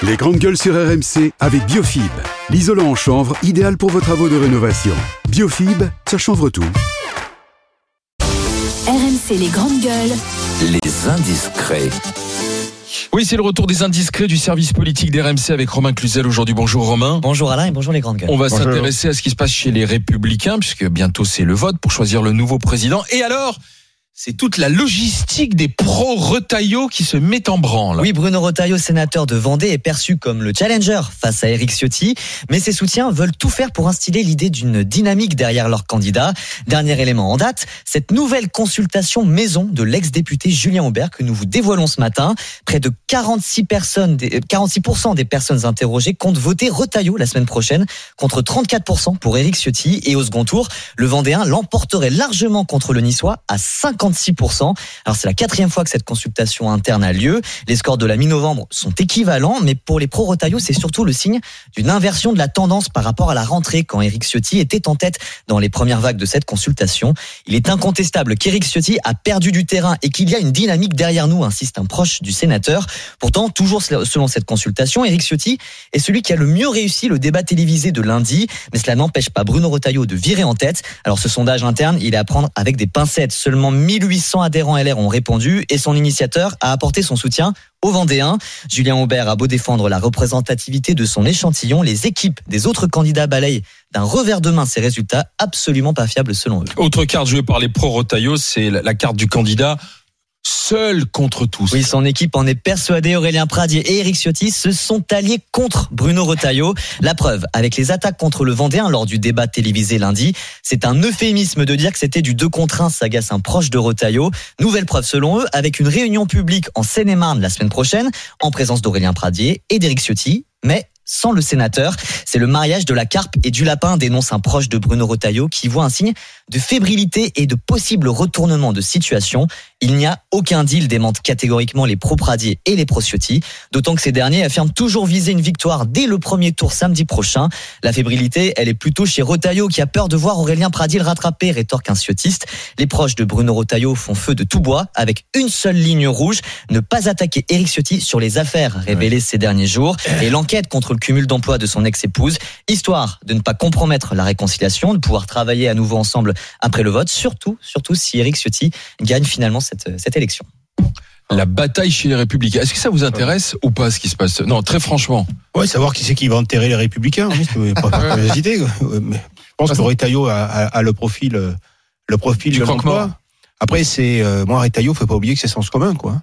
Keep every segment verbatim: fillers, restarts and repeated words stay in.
Les grandes gueules sur R M C avec Biofib, l'isolant en chanvre idéal pour vos travaux de rénovation. Biofib, ça chanvre tout. R M C les grandes gueules. Les indiscrets. Oui, c'est le retour des indiscrets du service politique d'R M C avec Romain Cluzel aujourd'hui. Bonjour Romain. Bonjour Alain et bonjour les grandes gueules. On va bonjour. s'intéresser à ce qui se passe chez les Républicains puisque bientôt c'est le vote pour choisir le nouveau président. Et alors, c'est toute la logistique des pro-Retailleau qui se met en branle. Oui, Bruno Retailleau, sénateur de Vendée, est perçu comme le challenger face à Éric Ciotti, mais ses soutiens veulent tout faire pour instiller l'idée d'une dynamique derrière leur candidat. Dernier élément en date, cette nouvelle consultation maison de l'ex-député Julien Aubert que nous vous dévoilons ce matin. Près de quarante-six personnes, quarante-six pour cent des personnes interrogées comptent voter Retailleau la semaine prochaine contre trente-quatre pour cent pour Éric Ciotti. Et au second tour, le Vendéen l'emporterait largement contre le Niçois à cinquante cinquante-six pour cent. Alors c'est la quatrième fois que cette consultation interne a lieu. Les scores de la mi-novembre sont équivalents, mais pour les pro-Retailleau, c'est surtout le signe d'une inversion de la tendance par rapport à la rentrée quand Éric Ciotti était en tête dans les premières vagues de cette consultation. Il est incontestable qu'Éric Ciotti a perdu du terrain et qu'il y a une dynamique derrière nous, insiste un proche du sénateur. Pourtant, toujours selon cette consultation, Éric Ciotti est celui qui a le mieux réussi le débat télévisé de lundi, mais cela n'empêche pas Bruno Retailleau de virer en tête. Alors ce sondage interne, il est à prendre avec des pincettes. Seulement mille huit cents adhérents L R ont répondu et son initiateur a apporté son soutien aux Vendéens. Julien Aubert a beau défendre la représentativité de son échantillon, les équipes des autres candidats balayent d'un revers de main ces résultats absolument pas fiables selon eux. Autre carte jouée par les pro-Retailleau, c'est la carte du candidat seul contre tous. Oui, son équipe en est persuadée. Aurélien Pradier et Éric Ciotti se sont alliés contre Bruno Retailleau. La preuve, avec les attaques contre le Vendéen lors du débat télévisé lundi, c'est un euphémisme de dire que c'était du deux contre un, s'agace un proche de Retailleau. Nouvelle preuve selon eux, avec une réunion publique en Seine-et-Marne la semaine prochaine, en présence d'Aurélien Pradier et d'Éric Ciotti, mais sans le sénateur. C'est le mariage de la carpe et du lapin, dénonce un proche de Bruno Retailleau qui voit un signe de fébrilité et de possible retournement de situation. Il n'y a aucun deal, démentent catégoriquement les pro-Pradier et les pro-Ciotti, d'autant que ces derniers affirment toujours viser une victoire dès le premier tour samedi prochain. La fébrilité, elle est plutôt chez Retailleau qui a peur de voir Aurélien Pradier le rattraper, rétorque un ciotiste. Les proches de Bruno Retailleau font feu de tout bois avec une seule ligne rouge, ne pas attaquer Éric Ciotti sur les affaires révélées ces derniers jours et l'enquête contre le cumul d'emploi de son ex-épouse, histoire de ne pas compromettre la réconciliation, de pouvoir travailler à nouveau ensemble après le vote, surtout, surtout si Éric Ciotti gagne finalement cette, cette élection. La bataille chez les Républicains. Est-ce que ça vous intéresse ou pas ce qui se passe ? Non, très franchement. Ouais, savoir qui c'est qui va enterrer les Républicains. Oui, c'est pas par curiosité. Je pense que Retailleau a, a, a le profil, le profil de l'emploi. Après, c'est euh, moi Retailleau, faut pas oublier que c'est sens commun, quoi.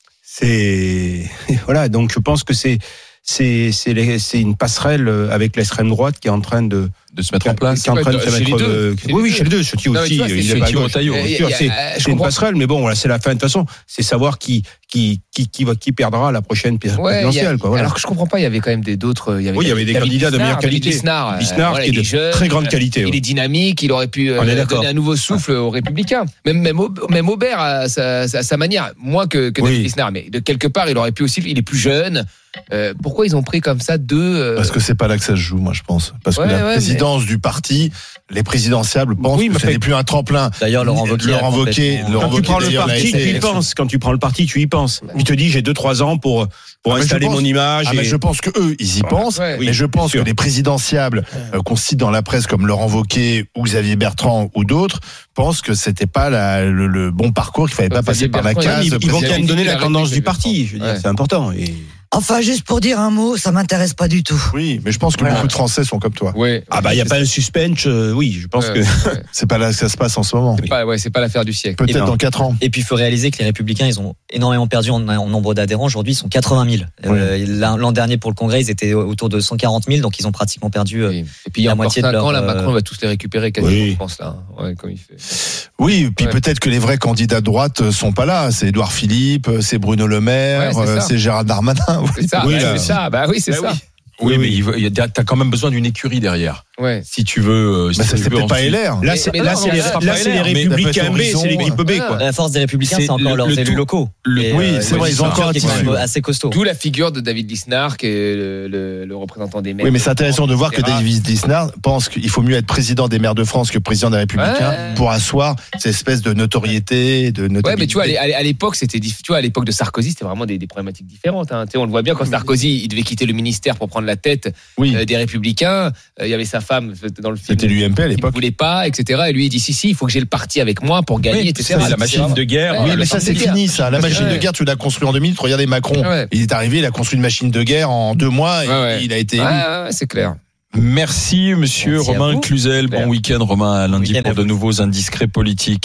C'est voilà, donc je pense que c'est c'est c'est, les, c'est une passerelle avec l'extrême droite qui est en train de de se mettre en place, qui est en train de se mettre. Euh, oui, oui, chez les deux. Ciotti aussi. Non, il est Retailleau. C'est, c'est une passerelle, mais bon, voilà, c'est la fin. De toute façon, c'est savoir qui qui qui qui va qui perdra la prochaine présidentielle. Ouais, quoi, voilà. Alors que je comprends pas, il y avait quand même des d'autres. Il y avait, oui, il y avait des candidats de meilleure qualité. Lisnard, Lisnard qui est de jeune, très grande qualité. Il ouais. est dynamique, il aurait pu euh, donner un nouveau souffle aux Républicains. Même même même Aubert à sa, à sa manière, moins que que David oui. Lisnard, mais de quelque part, il aurait pu aussi. Il est plus jeune. Euh, pourquoi ils ont pris comme ça deux euh... Parce que c'est pas là que ça se joue, moi je pense. Parce ouais, que la ouais, présidence mais... du parti, les présidentiables pensent oui, que ce n'est plus un tremplin. D'ailleurs, Laurent Wauquiez, Laurent Wauquiez, quand tu prends le parti, tu y penses. Quand tu prends le parti, tu y penses. Il te dit, j'ai deux trois ans pour pour ah, installer pense, mon image. Ah, et... mais je pense que eux, ils y ouais, pensent. Ouais, mais oui, je pense que les présidentiables euh, qu'on cite dans la presse comme Laurent Wauquiez ou Xavier Bertrand ou d'autres pensent que c'était pas la, le, le bon parcours, qu'il fallait pas passer par la case. Ils, ils vont quand même donner la tendance du parti. Je veux dire, c'est important. Et... Enfin, juste pour dire un mot, ça m'intéresse pas du tout. Oui, mais je pense que voilà. beaucoup de Français sont comme toi. Oui. Ah bah il y a pas un suspense. Euh, oui, je pense ouais, que ouais. c'est pas là que ça se passe en ce moment. C'est pas, ouais, c'est pas l'affaire du siècle. Peut-être dans quatre ans. Et puis il faut réaliser que les Républicains, ils ont énormément perdu en, en nombre d'adhérents. Aujourd'hui, ils sont quatre-vingt mille. Oui. Euh, l'an, l'an dernier pour le Congrès, ils étaient autour de cent quarante mille, donc ils ont pratiquement perdu. Oui. Et puis il y a la moitié de leur. Ans, là, Macron va tous les récupérer quasiment. Oui. Je pense là. Ouais, comme il fait. Oui, puis ouais. peut-être que les vrais candidats de droite sont pas là. C'est Édouard Philippe, c'est Bruno Le Maire, ouais, c'est, c'est Gérald Darmanin. C'est ça. Oui, bah, c'est ça. Bah oui, c'est bah, ça. Oui, oui, mais il, il, t'as quand même besoin d'une écurie derrière. Ouais. Si tu veux. Mais ça, c'était peut-être pas L R. Là, c'est là, c'est les, là, c'est les Républicains B, c'est l'équipe B, quoi. La force des Républicains, c'est encore leurs élus locaux. Oui, c'est vrai, ils ont encore un petit assez costaud. D'où la figure de David Lisnard, qui est le, le, le représentant des maires. Oui, mais c'est intéressant de voir que David Lisnard pense qu'il faut mieux être président des maires de France que président des Républicains ouais. pour asseoir cette espèce de notoriété, de notabilité. Ouais, mais tu vois, à l'époque, c'était, tu vois, à l'époque de Sarkozy, c'était vraiment des, des problématiques différentes. Hein. Tu sais, on le voit bien quand Sarkozy, il devait quitter le ministère pour prendre la tête oui. euh, des Républicains. Euh, il y avait sa femme dans le film. C'était l'U M P à l'époque. Il voulait pas, et cetera. Et lui, il dit si, si, il faut que j'ai le parti avec moi pour gagner, oui, et cetera. C'est la machine de guerre. Oui, mais ça, c'est fini, ça. La machine de guerre, tu l'as construit en deux minutes. Regardez Macron. Ouais. Il est arrivé, il a construit une machine de guerre en deux mois et ouais, ouais. il a été élu. Ouais, ouais, c'est clair. Merci, monsieur Merci Romain Cluzel. Bon week-end, Romain, à lundi pour de nouveaux indiscrets politiques.